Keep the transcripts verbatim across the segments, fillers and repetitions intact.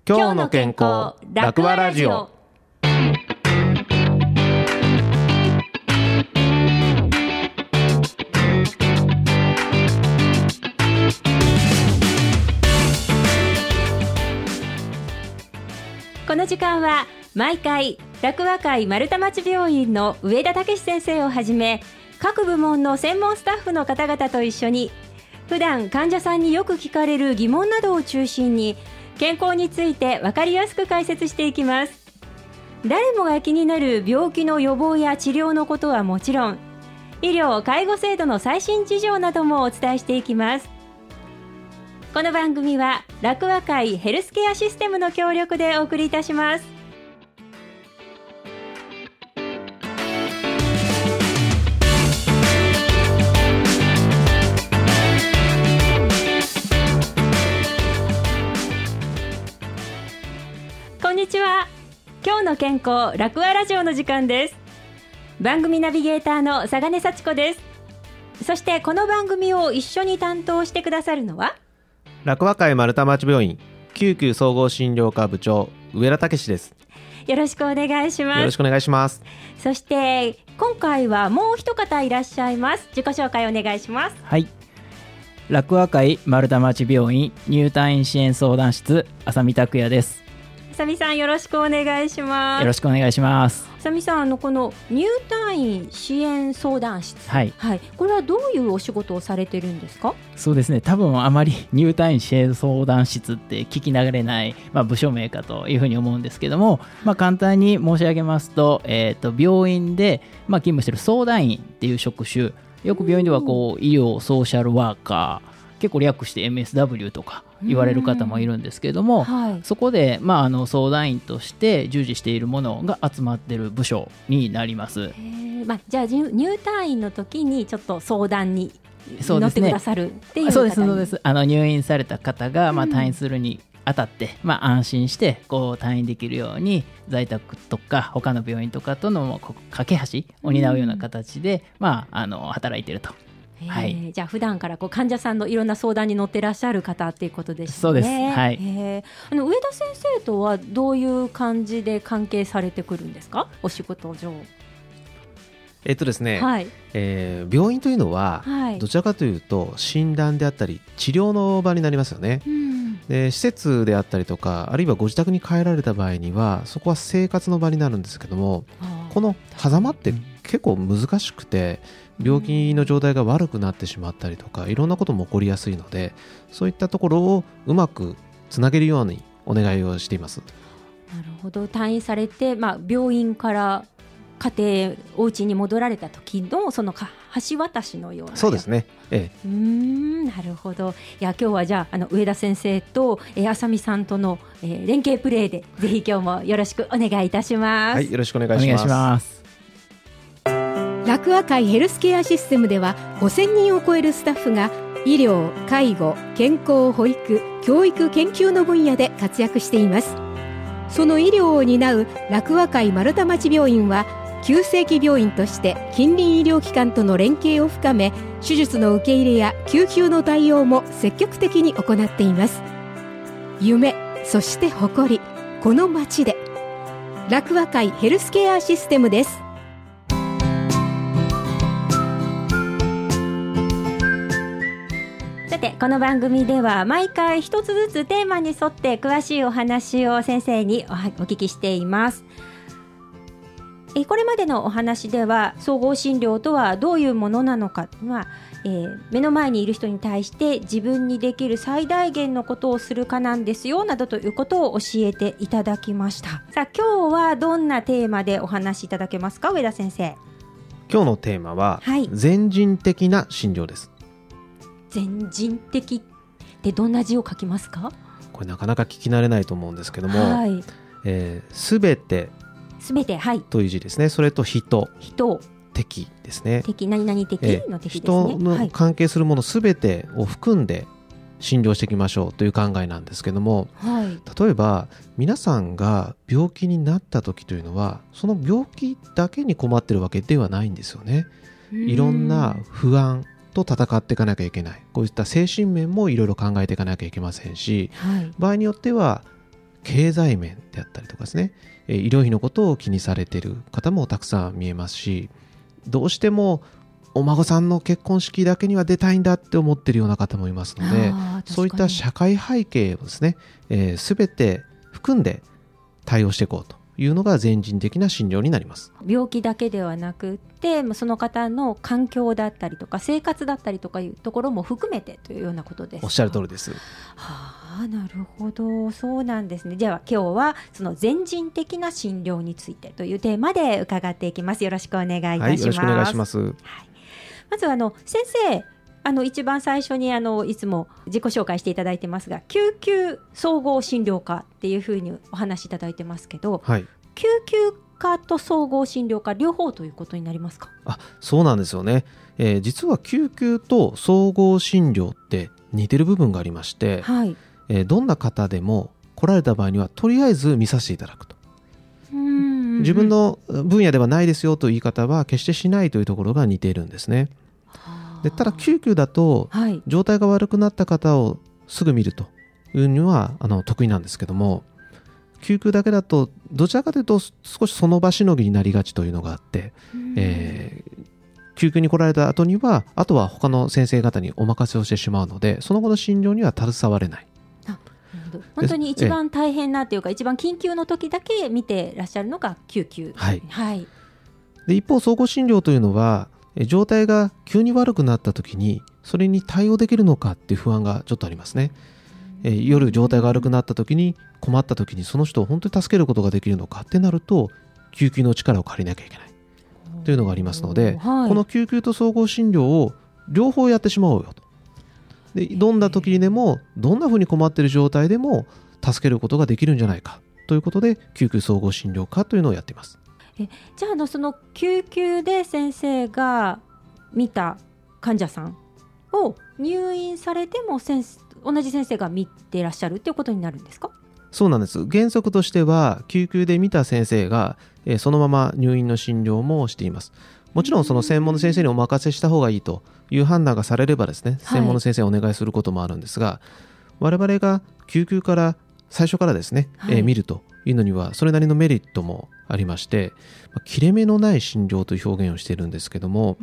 今日の健康楽話ラジオ。 この時間は毎回楽和会丸太町病院の上田武先生をはじめ各部門の専門スタッフの方々と一緒に普段患者さんによく聞かれる疑問などを中心に健康について分かりやすく解説していきます。誰もが気になる病気の予防や治療のことはもちろん、医療・介護制度の最新事情などもお伝えしていきます。この番組は楽和会ヘルスケアシステムの協力でお送りいたします。こんにちは。今日の健康楽和ラジオの時間です。番組ナビゲーターの佐賀根幸子です。そしてこの番組を一緒に担当してくださるのは楽和会丸太町病院救急総合診療科部長上田武です。 よろしくお願いします。 よろしくお願いします。 そして今回はもう一方いらっしゃいます。自己紹介お願いします。 はい、楽和会丸太町病院入退院支援相談室浅見拓也です。 浅見さん、よろしくお願いします。 よろしくお願いします。 浅見さん、あのこの入退院支援相談室、 はいはい、これはどういうお仕事をされてるんですか？ そうですね、多分あまり入退院支援相談室って聞き流れない、まあ、部署名かというふうに思うんですけども、まあ、簡単に申し上げますと、えー、と病院で、まあ、勤務している相談員っていう職種、よく病院ではこう医療ソーシャルワーカー、結構略して エムエスダブリュー とか言われる方もいるんですけれども、はい、そこで、まあ、あの相談員として従事しているものが集まっている部署になります。 へー、まあ、じゃあ入退院の時にちょっと相談に乗ってくださるっていう方に。 そうですね、そうです、そうです。あの入院された方が、まあ、退院するにあたって、うん、まあ、安心してこう退院できるように在宅とか他の病院とかとの架け橋を担うような形で、うん、まあ、あの働いていると。 はい、じゃあ普段からこう患者さんのいろんな相談に乗ってらっしゃる方っていうことですね。 そうです、はい。 あの上田先生とはどういう感じで関係されてくるんですか、お仕事上？ えっとですね、 はい、 えー、病院というのは、はい、どちらかというと診断であったり治療の場になりますよね、うん、で施設であったりとか、あるいはご自宅に帰られた場合にはそこは生活の場になるんですけども、この狭間って結構難しくて、病気の状態が悪くなってしまったりとかいろんなことも起こりやすいので、そういったところをうまくつなげるようにお願いをしています。 なるほど。退院されて、まあ、病院から家庭お家に戻られた時のその橋渡しのような。 そうですね、ええ、 うーん、なるほど。いや、今日はじゃあ、あの上田先生と、えー、浅見さんとの、えー、連携プレーでぜひ今日もよろしくお願いいたします。 はい、よろしくお願いします。 お願いします。 楽和会ヘルスケアシステムではごせんにんを超えるスタッフが医療、介護、健康、保育、教育、研究の分野で活躍しています。その医療を担う楽和会丸太町病院は急性期病院として近隣医療機関との連携を深め、手術の受け入れや救急の対応も積極的に行っています。夢、そして誇り、この町で楽和会ヘルスケアシステムです。 さて、この番組では毎回一つずつテーマに沿って詳しいお話を先生にお聞きしています。えこれまでのお話では総合診療とはどういうものなのか、まあえー、目の前にいる人に対して自分にできる最大限のことをするかなんですよなどということを教えていただきました。さあ、今日はどんなテーマでお話しいただけますか、上田先生。 今日のテーマは、 はい、 全人的な診療です。 全人的ってどんな字を書きますか？ これなかなか聞き慣れないと思うんですけども、 はい、 えー、すべてすべて、はい、 という字ですね。それと人、 人、 敵ですね。 敵、何々的の敵ですね。 人の関係するものすべてを含んで診療していきましょうという考えなんですけども、はい、例えば皆さんが病気になった時というのはその病気だけに困ってるわけではないんですよね。いろんな不安と戦っていかなきゃいけない、こういった精神面もいろいろ考えていかなきゃいけませんし、はい、場合によっては経済面であったりとかですね、えー、医療費のことを気にされている方もたくさん見えますし、どうしてもお孫さんの結婚式だけには出たいんだって思っているような方もいますので、そういった社会背景をですね、えー、全て含んで対応していこうというのが全人的な診療になります。 病気だけではなくて、その方の環境だったりとか生活だったりとかいうところも含めてというようなことですか。 おっしゃる通りです。 はあ、なるほど、そうなんですね。じゃあ今日はその全人的な診療についてというテーマで伺っていきます。よろしくお願いいたします。はい、よろしくお願いします。はい、まずあの先生、あの一番最初にあのいつも自己紹介していただいてますが、救急総合診療科っていうふうにお話しいただいてますけど、はい、救急科と総合診療科両方ということになりますか。 あ、そうなんですよね、えー、実は救急と総合診療って似てる部分がありまして、はい、えー、どんな方でも来られた場合にはとりあえず見させていただくと、うんうんうん、自分の分野ではないですよという言い方は決してしないというところが似ているんですね。でただ救急だと、はい、状態が悪くなった方をすぐ見るというにはあの得意なんですけども、救急だけだとどちらかというと少しその場しのぎになりがちというのがあって、えー、救急に来られた後にはあとは他の先生方にお任せをしてしまうので、その後の診療には携われない。 あ、本当に一番大変なというか一番緊急の時だけ見てらっしゃるのが救急、はいはい、 で一方総合診療というのは状態が急に悪くなった時にそれに対応できるのかっていう不安がちょっとありますね。えー、夜状態が悪くなった時に困った時にその人を本当に助けることができるのかってなると救急の力を借りなきゃいけないというのがありますので、はい、この救急と総合診療を両方やってしまおうよと。でどんな時にでもどんなふうに困っている状態でも助けることができるんじゃないかということで救急総合診療科というのをやっています。 えじゃあ、あのその救急で先生が見た患者さんを入院されても先生同じ先生が見ていらっしゃるということになるんですか。 そうなんです。原則としては救急で見た先生が、えー、そのまま入院の診療もしています。もちろんその専門の先生にお任せした方がいいという判断がされればですね、専門の先生にお願いすることもあるんですが、はい、我々が救急から最初からですね、はい、えー、見るというのにはそれなりのメリットもありまして、切れ目のない診療という表現をしているんですけども、うん、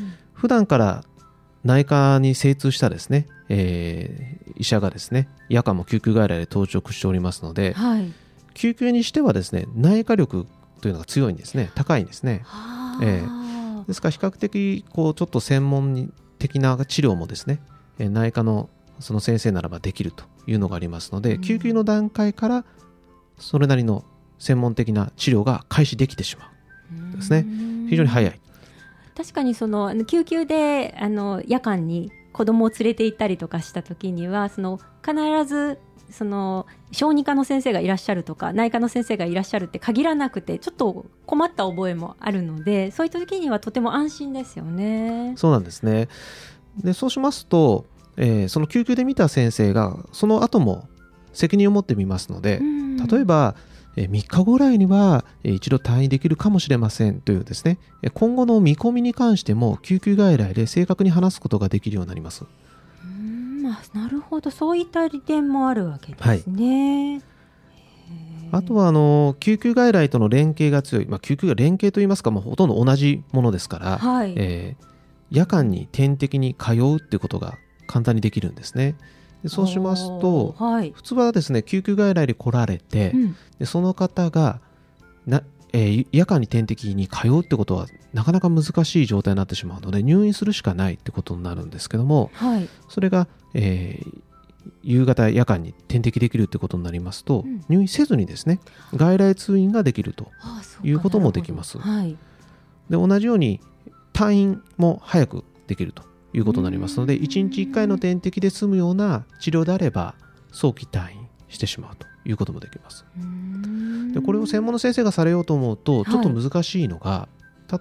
普段から内科に精通したですね、えー、医者がですね夜間も救急外来で当直しておりますので、はい、救急にしてはですね内科力というのが強いんですね、高いんですね。えー、ですから比較的こうちょっと専門的な治療もですね内科のその先生ならばできるというのがありますので、うん、救急の段階からそれなりの専門的な治療が開始できてしまうですね。非常に早い。 確かにその救急であの夜間に子供を連れて行ったりとかした時にはその必ずその小児科の先生がいらっしゃるとか内科の先生がいらっしゃるって限らなくてちょっと困った覚えもあるので、そういった時にはとても安心ですよね。 そうなんですね。でそうしますと、えー、その救急で見た先生がその後も責任を持ってみますので、例えばみっかごぐらいには一度退院できるかもしれませんというですね、今後の見込みに関しても救急外来で正確に話すことができるようになります。 うーん、なるほど、そういった利点もあるわけですね。はい、 あとはあの救急外来との連携が強い、まあ、救急が連携といいますか、まあ、ほとんど同じものですから、はい、えー、夜間に点滴に通うっていうことが簡単にできるんですね。でそうしますと、はい、普通はですね救急外来に来られて、うん、でその方がな、えー、夜間に点滴に通うってことはなかなか難しい状態になってしまうので入院するしかないってことになるんですけども、はい、それが、えー、夕方夜間に点滴できるってことになりますと、うん、入院せずにですね外来通院ができるということもできます。はい、で同じように退院も早くできるということになりますので、いちにちいっかいの点滴で済むような治療であれば早期退院してしまうということもできます。でこれを専門の先生がされようと思うとちょっと難しいのが、はい、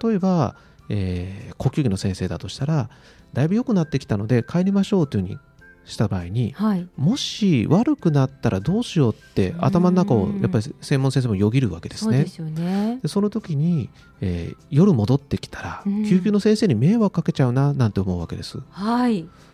例えば、えー、呼吸器の先生だとしたらだいぶ良くなってきたので帰りましょうというふうにした場合に、はい、もし悪くなったらどうしようって頭の中をやっぱり専門先生もよぎるわけですね。そうですよね。でその時に、えー、夜戻ってきたら救急の先生に迷惑かけちゃうななんて思うわけです。はい、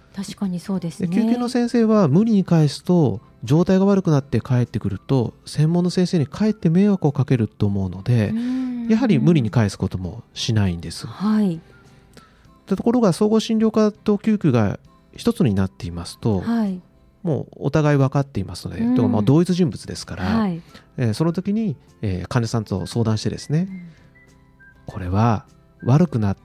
確かにそうですね。 で救急の先生は無理に返すと状態が悪くなって帰ってくると専門の先生にかえって迷惑をかけると思うので、やはり無理に返すこともしないんです、 はい、 ところが総合診療科と救急が一つになっていますと、はい、もうお互い分かっていますので、うん、とかまあ同一人物ですから、はい、えー、その時に、えー、患者さんと相談してですね、うん、これは悪くなって、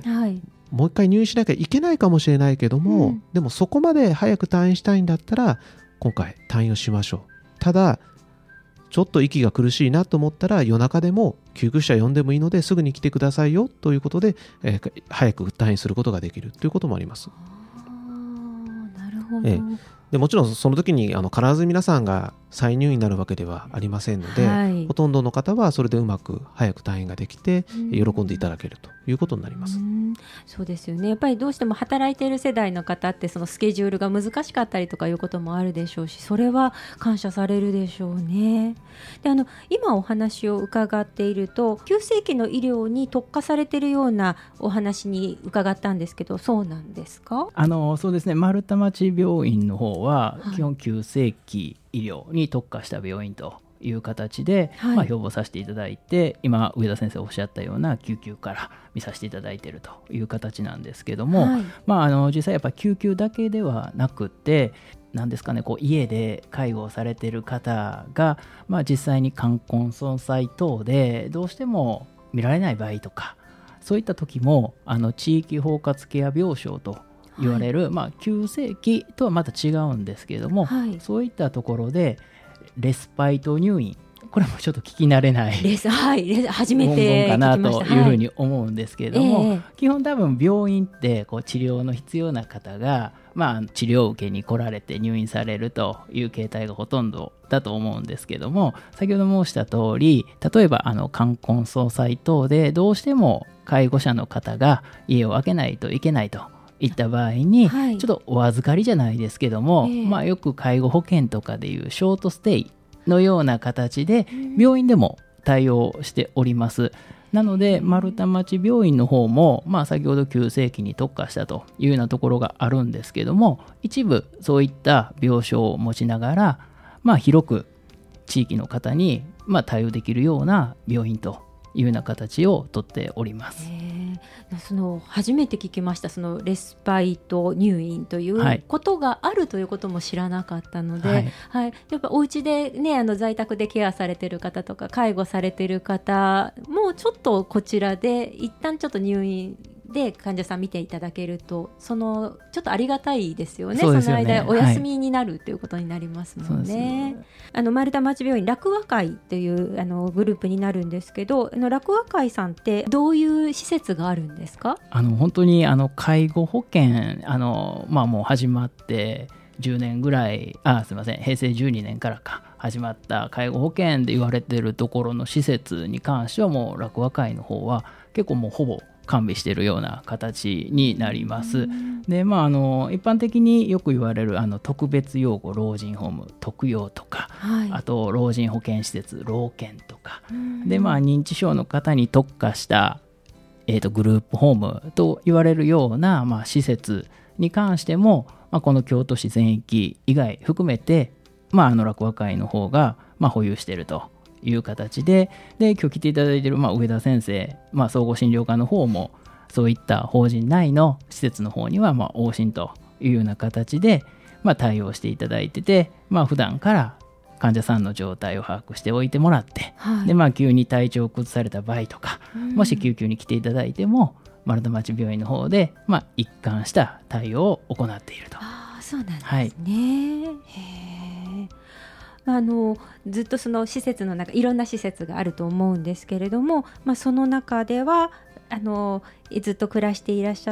はい、もう一回入院しなきゃいけないかもしれないけども、うん、でもそこまで早く退院したいんだったら今回退院をしましょう。ただちょっと息が苦しいなと思ったら夜中でも救急車呼んでもいいのですぐに来てくださいよということで、えー、早く退院することができるということもあります。 あ、なるほど。 えーでもちろんその時にあの必ず皆さんが再入院になるわけではありませんので、はい、ほとんどの方はそれでうまく早く退院ができて喜んでいただけるということになります。 うん、そうですよね。やっぱりどうしても働いている世代の方ってそのスケジュールが難しかったりとかいうこともあるでしょうし、それは感謝されるでしょうね。であの今お話を伺っていると急性期の医療に特化されているようなお話に伺ったんですけど、そうなんですか？ あのそうですね、丸太町病院の方は基本急性期医療に特化した病院という形で、はい、まあ、標榜させていただいて、今上田先生おっしゃったような救急から見させていただいているという形なんですけども、はい、まあ、あの実際やっぱ救急だけではなくてなんですかね、こう家で介護をされている方が、まあ、実際に冠婚葬祭等でどうしても見られない場合とか、そういった時もあの地域包括ケア病床と言われる、はい、まあ、急性期とはまた違うんですけれども、はい、そういったところでレスパイト入院、これもちょっと聞き慣れないレス、はい、初めて聞きました。 文言かなというふうに思うんですけれども、はい、基本多分病院ってこう治療の必要な方が、まあ、治療を受けに来られて入院されるという形態がほとんどだと思うんですけども、先ほど申した通り、例えばあの冠婚葬祭等でどうしても介護者の方が家を空けないといけないといった場合に、はい、ちょっとお預かりじゃないですけども、えーまあ、よく介護保険とかでいうショートステイのような形で病院でも対応しております。なので丸太町病院の方も、まあ、先ほど急性期に特化したというようなところがあるんですけども、一部そういった病床を持ちながら、まあ、広く地域の方に、まあ、対応できるような病院というような形をとっております。 その初めて聞きました。そのレスパイト入院ということがあるということも知らなかったので、はいはい、やっぱお家で、ね、あの在宅でケアされている方とか介護されている方もちょっとこちらで一旦ちょっと入院で患者さん見ていただけると、そのちょっとありがたいですよね。 そうですよね。 その間お休みになるということになりますもんね。はい、あの丸太町病院楽和会というあのグループになるんですけど、あの楽和会さんってどういう施設があるんですか？ あの本当にあの介護保険あの、まあ、もう始まってじゅうねんぐらい、あ、すいません、平成じゅうにねんからか始まった介護保険で言われているところの施設に関してはもう楽和会の方は結構もうほぼ完備しているような形になります。で、まあ、あの一般的によく言われるあの特別養護老人ホーム特養とか、はい、あと老人保健施設老健とかで、まあ、認知症の方に特化した、えーと、グループホームと言われるような、まあ、施設に関しても、まあ、この京都市全域以外含めて、まあ、あの楽和会の方が、まあ、保有しているという形で、で今日来ていただいている、まあ、上田先生、まあ、総合診療科の方もそういった法人内の施設の方には、まあ、往診というような形で、まあ、対応していただいてて、まあ、普段から患者さんの状態を把握しておいてもらって、はい、でまあ、急に体調を崩された場合とか、もし救急に来ていただいても丸太町病院の方で、まあ、一貫した対応を行っていると。 あ、そうなんですね。 はい、 へー。あのずっとその施設の中いろんな施設があると思うんですけれども、まあ、その中ではあのずっと暮らしていらっしゃって、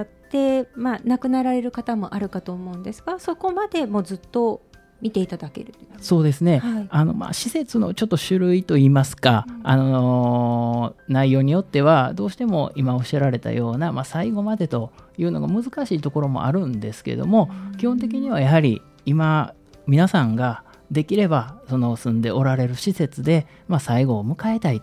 まあ、亡くなられる方もあるかと思うんですが、そこまでもうずっと見ていただける。 そうですね、はい、あのまあ、施設のちょっと種類といいますか、うん、あの内容によってはどうしても今おっしゃられたような、まあ、最後までというのが難しいところもあるんですけども、うん、基本的にはやはり今皆さんができればその住んでおられる施設で、まあ、最後を迎えたいと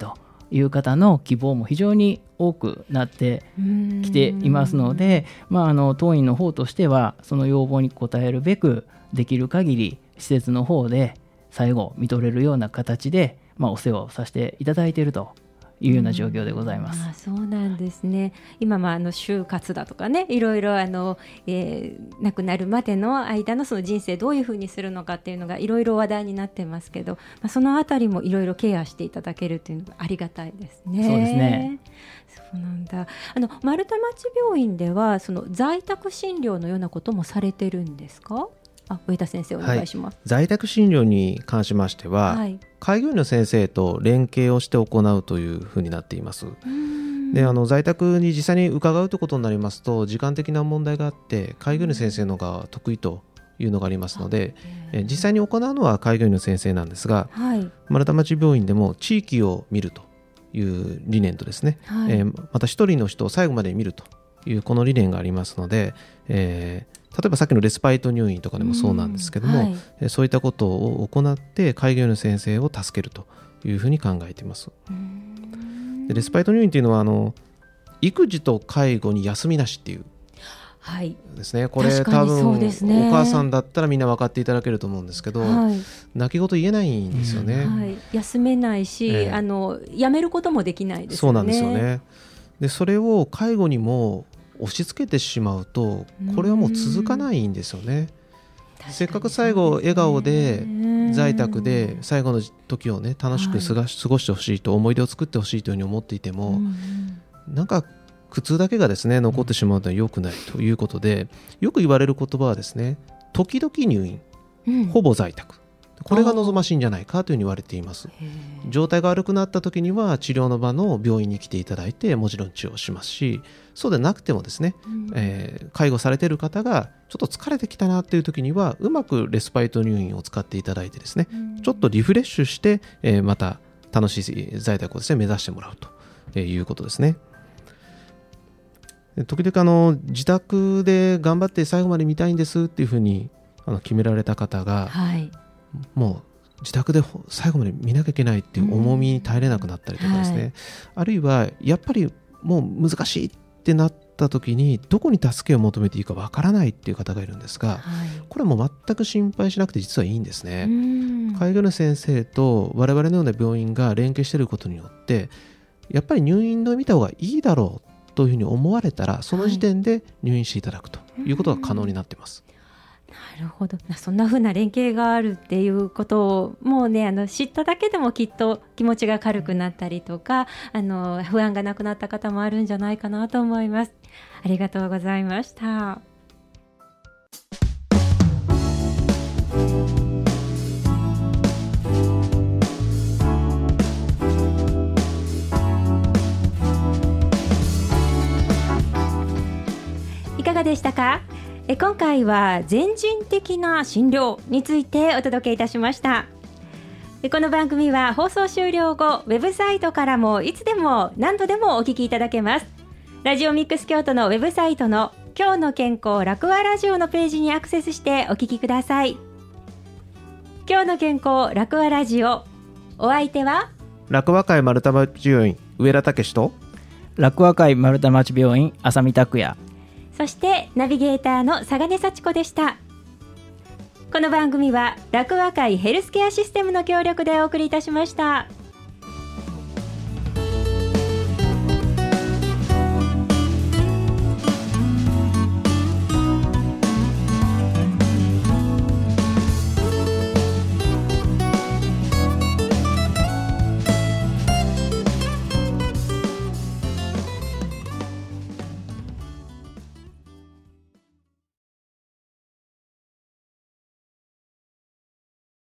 いう方の希望も非常に多くなってきていますので、まあ、あの当院の方としてはその要望に応えるべくできる限り施設の方で最後見とれるような形で、まあ、お世話をさせていただいているというような状況でございます。 あ、そうなんですね。今、まあ、あの就活だとかね、いろいろあの、えー、亡くなるまでの間のその人生どういうふうにするのかっていうのがいろいろ話題になってますけど、まあ、そのあたりもいろいろケアしていただけるっていうのがありがたいですね。 そうですね。 そうなんだ。あの丸太町病院ではその在宅診療のようなこともされてるんですか？あ、上田先生お願いします。 はい、在宅診療に関しましては、はい、開業医の先生と連携をして行うというふうになっています。で、あの在宅に実際に伺うということになりますと時間的な問題があって開業医の先生のが得意というのがありますので、え実際に行うのは開業医の先生なんですが、はい、丸太町病院でも地域を見るという理念とですね、はい、えー、また一人の人を最後まで見るというこの理念がありますので、えー例えばさっきのレスパイト入院とかでもそうなんですけども、うんはい、そういったことを行って開業医の先生を助けるというふうに考えています。でレスパイト入院というのはあの育児と介護に休みなしっていうですね、はい、これ多分、ね、お母さんだったらみんな分かっていただけると思うんですけど、はい、泣き言言えないんですよね、うんはい、 休めないし、えー、あの辞めることもできないですよね。 そうなんですよね。でそれを介護にも押し付けてしまうとこれはもう続かないんですよね。せっかく最後笑顔で在宅で最後の時をね楽しく過ごし、過ごしてほしいと思い出を作ってほしいというふうに思っていても、なんか苦痛だけがですね残ってしまうのは良くないということで、よく言われる言葉はですね、時々入院、うん、ほぼ在宅、これが望ましいんじゃないかというふうに言われています。状態が悪くなった時には治療の場の病院に来ていただいてもちろん治療しますし、そうでなくてもですね、うんえー、介護されている方がちょっと疲れてきたなという時にはうまくレスパイト入院を使っていただいてですね、うん、ちょっとリフレッシュして、えー、また楽しい在宅をですね目指してもらうということですね。時々あの自宅で頑張って最後まで見たいんですっていうふうにあの決められた方が、はい、もう自宅で最後まで見なきゃいけないっていう重みに耐えれなくなったりとかですね、はい、あるいはやっぱりもう難しいってなった時にどこに助けを求めていいかわからないっていう方がいるんですが、はい、これはもう全く心配しなくて実はいいんですね。介護の先生と我々のような病院が連携していることによってやっぱり入院で見た方がいいだろうというふうに思われたらその時点で入院していただくということが可能になっています。 なるほど。そんな風な連携があるっていうことをもうねあの知っただけでもきっと気持ちが軽くなったりとかあの不安がなくなった方もあるんじゃないかなと思います。ありがとうございました。いかがでしたか？え今回は全人的な診療についてお届けいたしました。えこの番組は放送終了後ウェブサイトからもいつでも何度でもお聞きいただけます。ラジオミックス京都のウェブサイトの今日の健康楽和ラジオのページにアクセスしてお聞きください。今日の健康楽和ラジオ、お相手は楽和会丸太町病院上田武と楽和会丸太町病院浅見拓也、 そしてナビゲーターの佐賀根幸子でした。この番組は楽和会ヘルスケアシステムの協力でお送りいたしました。